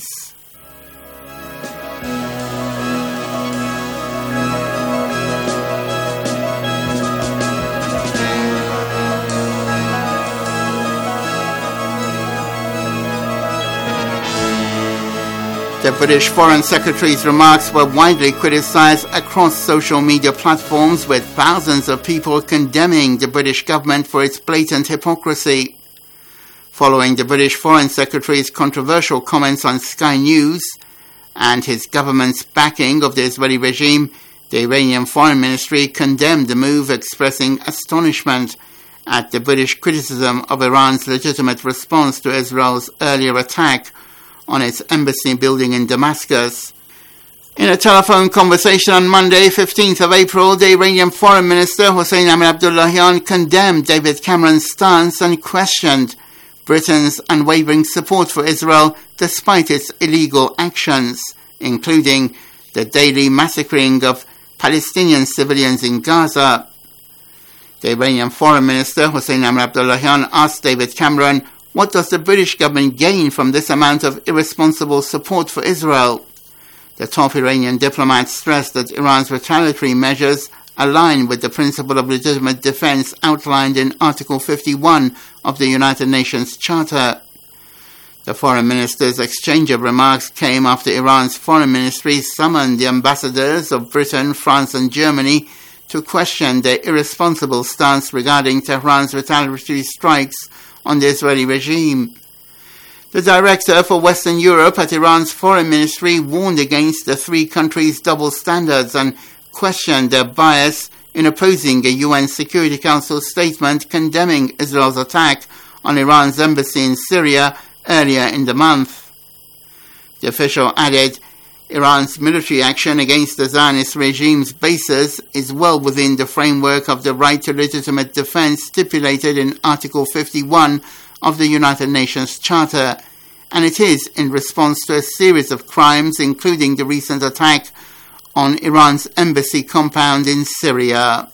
The British Foreign Secretary's remarks were widely criticised across social media platforms, with thousands of people condemning the British government for its blatant hypocrisy. Following the British Foreign Secretary's controversial comments on Sky News and his government's backing of the Israeli regime, the Iranian Foreign Ministry condemned the move, expressing astonishment at the British criticism of Iran's legitimate response to Israel's earlier attack on its embassy building in Damascus. In a telephone conversation on Monday, fifteenth of April, the Iranian Foreign Minister Hossein Amir-Abdollahian condemned David Cameron's stance and questioned Britain's unwavering support for Israel despite its illegal actions, including the daily massacring of Palestinian civilians in Gaza. The Iranian Foreign Minister Hossein Amir-Abdollahian asked David Cameron, what does the British government gain from this amount of irresponsible support for Israel? The top Iranian diplomat stressed that Iran's retaliatory measures align with the principle of legitimate defense outlined in Article fifty-one of the United Nations Charter. The foreign minister's exchange of remarks came after Iran's foreign ministry summoned the ambassadors of Britain, France and Germany to question their irresponsible stance regarding Tehran's retaliatory strikes on the Israeli regime. The director for Western Europe at Iran's foreign ministry warned against the three countries' double standards and questioned their bias in opposing a U N Security Council statement condemning Israel's attack on Iran's embassy in Syria earlier in the month. The official added, Iran's military action against the Zionist regime's bases is well within the framework of the right to legitimate defense stipulated in Article fifty-one of the United Nations Charter, and it is in response to a series of crimes, including the recent attack on Iran's embassy compound in Syria.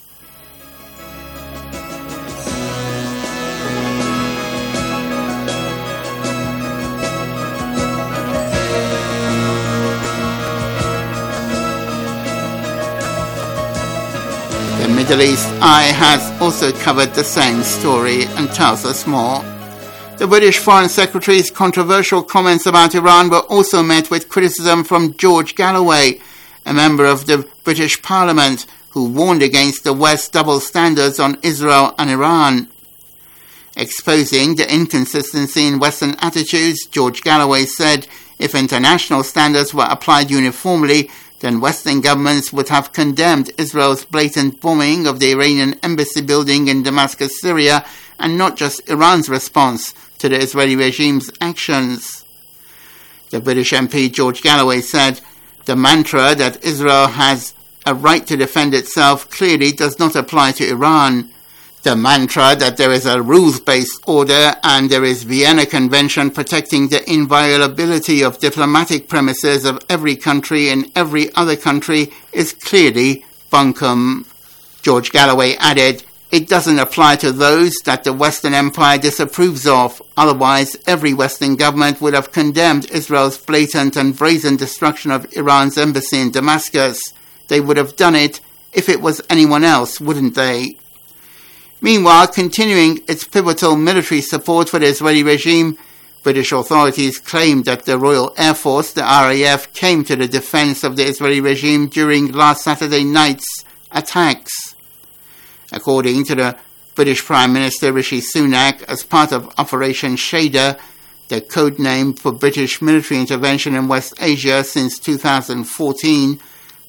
The Middle East Eye has also covered the same story and tells us more. The British Foreign Secretary's controversial comments about Iran were also met with criticism from George Galloway, a member of the British Parliament, who warned against the West's double standards on Israel and Iran. Exposing the inconsistency in Western attitudes, George Galloway said if international standards were applied uniformly, then Western governments would have condemned Israel's blatant bombing of the Iranian embassy building in Damascus, Syria, and not just Iran's response to the Israeli regime's actions. The British M P George Galloway said, the mantra that Israel has a right to defend itself clearly does not apply to Iran. The mantra that there is a rules-based order and there is Vienna Convention protecting the inviolability of diplomatic premises of every country in every other country is clearly bunkum. George Galloway added, it doesn't apply to those that the Western Empire disapproves of. Otherwise, every Western government would have condemned Israel's blatant and brazen destruction of Iran's embassy in Damascus. They would have done it if it was anyone else, wouldn't they? Meanwhile, continuing its pivotal military support for the Israeli regime, British authorities claimed that the Royal Air Force, the R A F, came to the defense of the Israeli regime during last Saturday night's attacks. According to the British Prime Minister Rishi Sunak, as part of Operation Shader, the code name for British military intervention in West Asia since two thousand fourteen,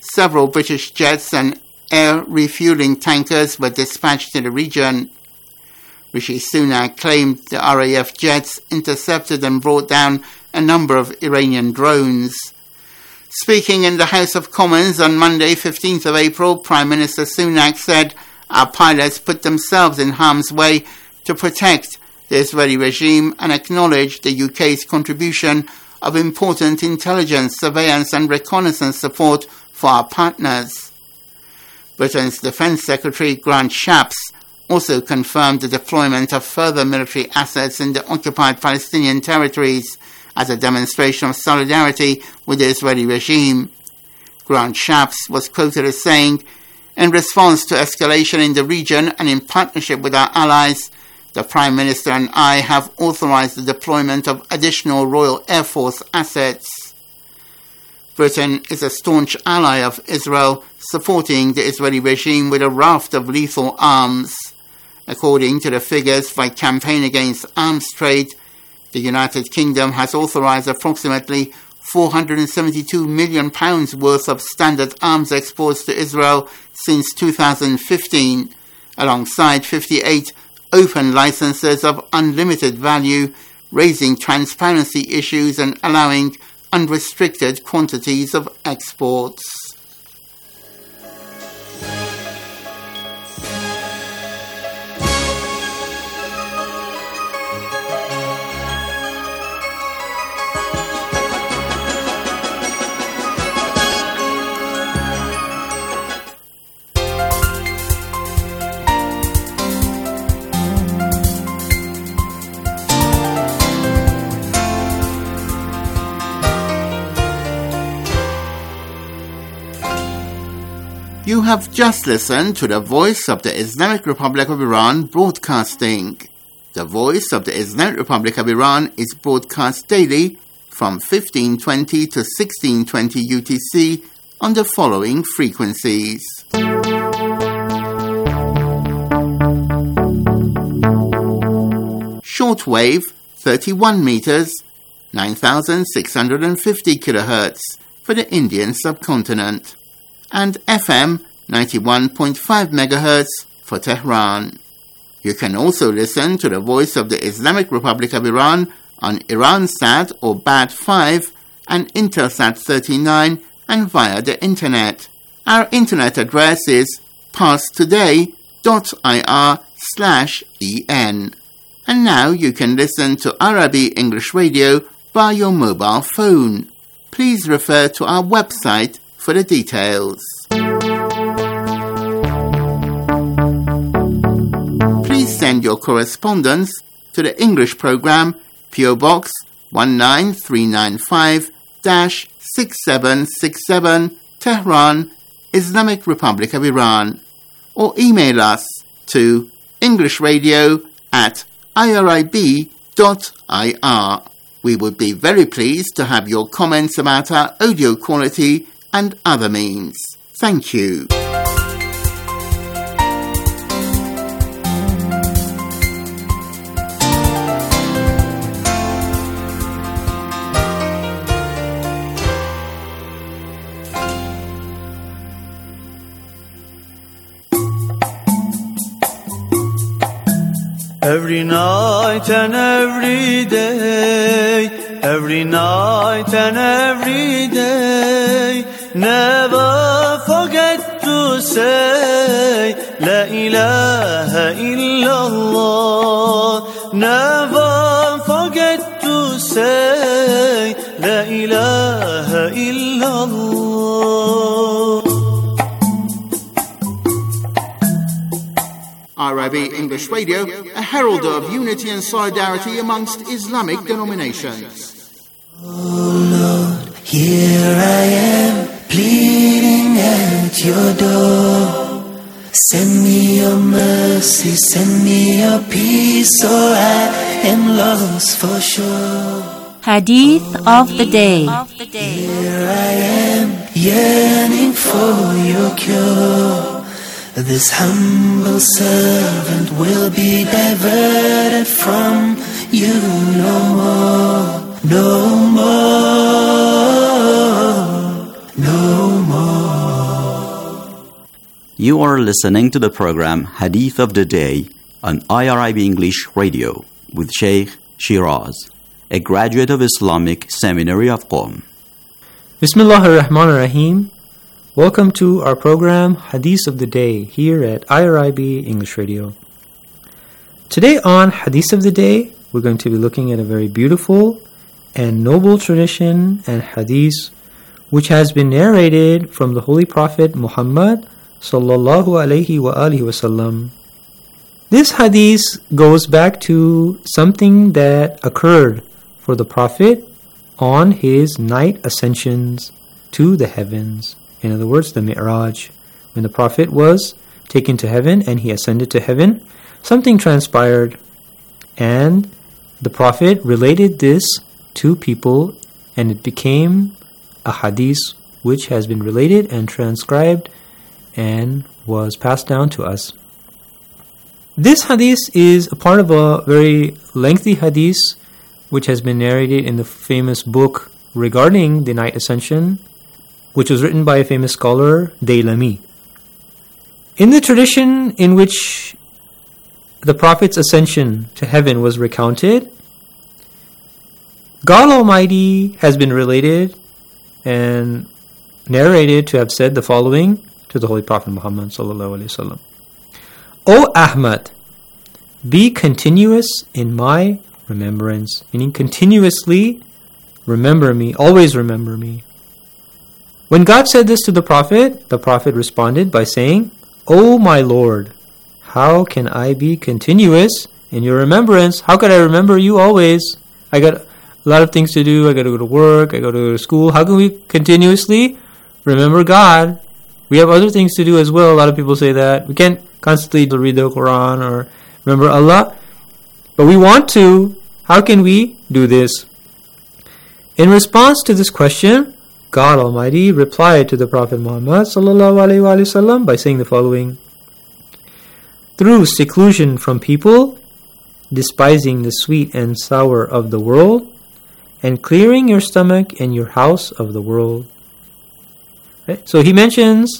several British jets and air refueling tankers were dispatched to the region. Rishi Sunak claimed the R A F jets intercepted and brought down a number of Iranian drones. Speaking in the House of Commons on Monday, fifteenth of April, Prime Minister Sunak said our pilots put themselves in harm's way to protect the Israeli regime and acknowledged the U K's contribution of important intelligence, surveillance and reconnaissance support for our partners. Britain's Defence Secretary Grant Shapps also confirmed the deployment of further military assets in the occupied Palestinian territories as a demonstration of solidarity with the Israeli regime. Grant Shapps was quoted as saying, "In response to escalation in the region and in partnership with our allies, the Prime Minister and I have authorized the deployment of additional Royal Air Force assets." Britain is a staunch ally of Israel, supporting the Israeli regime with a raft of lethal arms. According to the figures by Campaign Against Arms Trade, the United Kingdom has authorized approximately four hundred seventy-two million pounds worth of standard arms exports to Israel since two thousand fifteen, alongside fifty-eight open licenses of unlimited value, raising transparency issues and allowing unrestricted quantities of exports. You have just listened to the Voice of the Islamic Republic of Iran broadcasting. The Voice of the Islamic Republic of Iran is broadcast daily from fifteen twenty to sixteen twenty U T C on the following frequencies. Shortwave thirty-one meters, nine thousand six hundred fifty kilohertz for the Indian subcontinent, and F M ninety-one point five megahertz for Tehran. You can also listen to the Voice of the Islamic Republic of Iran on Iransat or B A T five and Intelsat thirty-nine and via the Internet. Our Internet address is parstoday.ir slash en. And now you can listen to Arabi English Radio by your mobile phone. Please refer to our website for the details. Please send your correspondence to the English program, P O Box one nine three nine five, six seven six seven, Tehran, Islamic Republic of Iran, or email us to englishradio at irib dot ir. We would be very pleased to have your comments about our audio quality and other means. Thank you. Every night and every day, every night and every day, never forget to say La ilaha illallah. Never forget to say La ilaha illallah. Arabi English Radio, a herald of unity and solidarity amongst Islamic denominations. Oh Lord, here I am, pleading at your door. Send me your mercy, send me your peace, or I am lost for sure. Hadith of the day. Here I am, yearning for your cure. This humble servant will be diverted from you no more, no more, no more. You are listening to the program Hadith of the Day on I R I B English Radio with Sheikh Shiraz, a graduate of Islamic Seminary of Qom. Bismillahir Rahmanir Rahim. Welcome to our program Hadith of the Day here at I R I B English Radio. Today on Hadith of the Day, we're going to be looking at a very beautiful and noble tradition and hadith which has been narrated from the Holy Prophet Muhammad sallallahu alayhi wa alihi wasallam. This hadith goes back to something that occurred for the Prophet on his night ascensions to the heavens. In other words, the Mi'raj. When the Prophet was taken to heaven and he ascended to heaven, something transpired, and the Prophet related this to people, and it became a hadith which has been related and transcribed and was passed down to us. This hadith is a part of a very lengthy hadith which has been narrated in the famous book regarding the night ascension, which was written by a famous scholar, Daylami. In the tradition in which the Prophet's ascension to heaven was recounted, God Almighty has been related and narrated to have said the following to the Holy Prophet Muhammad sallallahu alaihi wasallam: O Ahmad, be continuous in my remembrance, meaning continuously remember me, always remember me. When God said this to the Prophet, the Prophet responded by saying, O my Lord, how can I be continuous in your remembrance? How could I remember you always? I got a lot of things to do. I got to go to work. I got to go to school. How can we continuously remember God? We have other things to do as well. A lot of people say that. We can't constantly read the Quran or remember Allah. But we want to. How can we do this? In response to this question, God Almighty replied to the Prophet Muhammad sallallahu alaihi wasallam by saying the following: through seclusion from people, despising the sweet and sour of the world, and clearing your stomach and your house of the world. Right? So he mentions,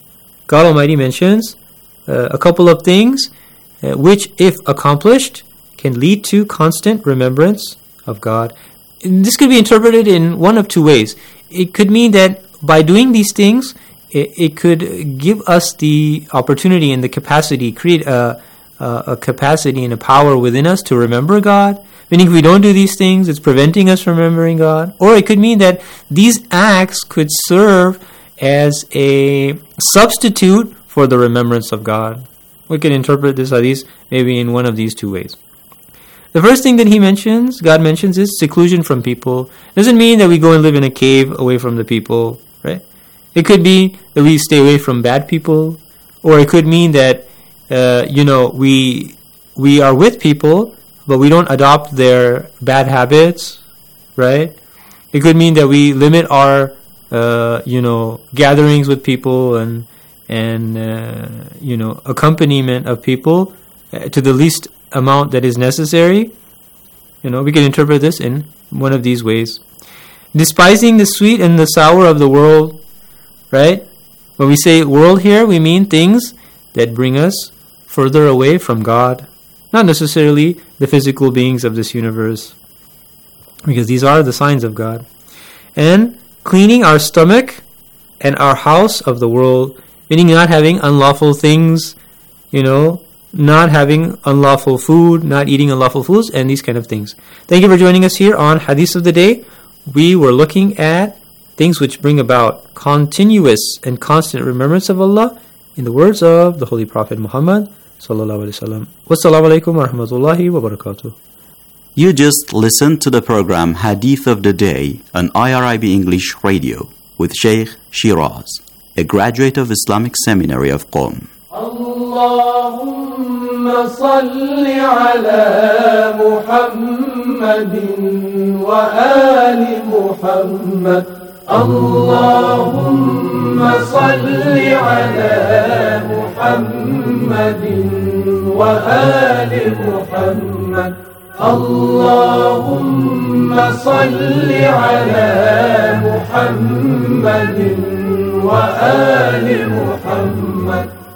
God Almighty mentions uh, a couple of things uh, which, if accomplished, can lead to constant remembrance of God. And this could be interpreted in one of two ways. It could mean that by doing these things, it, it could give us the opportunity and the capacity, create a, a, a capacity and a power within us to remember God. Meaning if we don't do these things, it's preventing us from remembering God. Or it could mean that these acts could serve as a substitute for the remembrance of God. We can interpret this hadith maybe in one of these two ways. The first thing that he mentions, God mentions, is seclusion from people. It doesn't mean that we go and live in a cave away from the people, right? It could be that we stay away from bad people. Or it could mean that, uh, you know, we we are with people, but we don't adopt their bad habits, right? It could mean that we limit our, uh, you know, gatherings with people and, and uh, you know, accompaniment of people uh, to the least amount that is necessary. You know, we can interpret this in one of these ways. Despising the sweet and the sour of the world, right? When we say world here, we mean things that bring us further away from God. Not necessarily the physical beings of this universe, because these are the signs of God. And cleaning our stomach and our house of the world, meaning not having unlawful things, you know, not having unlawful food, not eating unlawful foods, and these kind of things. Thank you for joining us here on Hadith of the Day. We were looking at things which bring about continuous and constant remembrance of Allah in the words of the Holy Prophet Muhammad sallallahu alaihi wasallam. Wassalamu alaikum wa rahmatullahi wa barakatuh. You just listened to the program Hadith of the Day on I R I B English Radio with Sheikh Shiraz, a graduate of Islamic Seminary of Qom. اللهم صل على محمد وآل محمد اللهم صل على محمد وآل محمد اللهم صل على محمد وآل محمد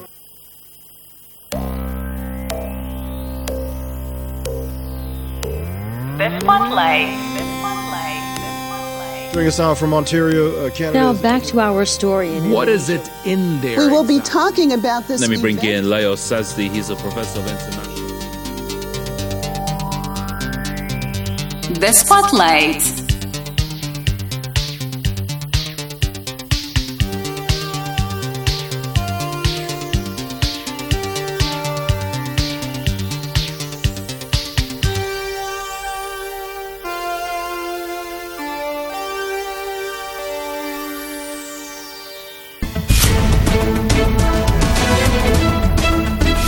The Spotlight. Joining us now from Ontario, uh, Canada. Now back to our story. In what is it in there? We will be talking about this. Let me bring event. in Leo Sazdi. He's a professor of international. The Spotlight.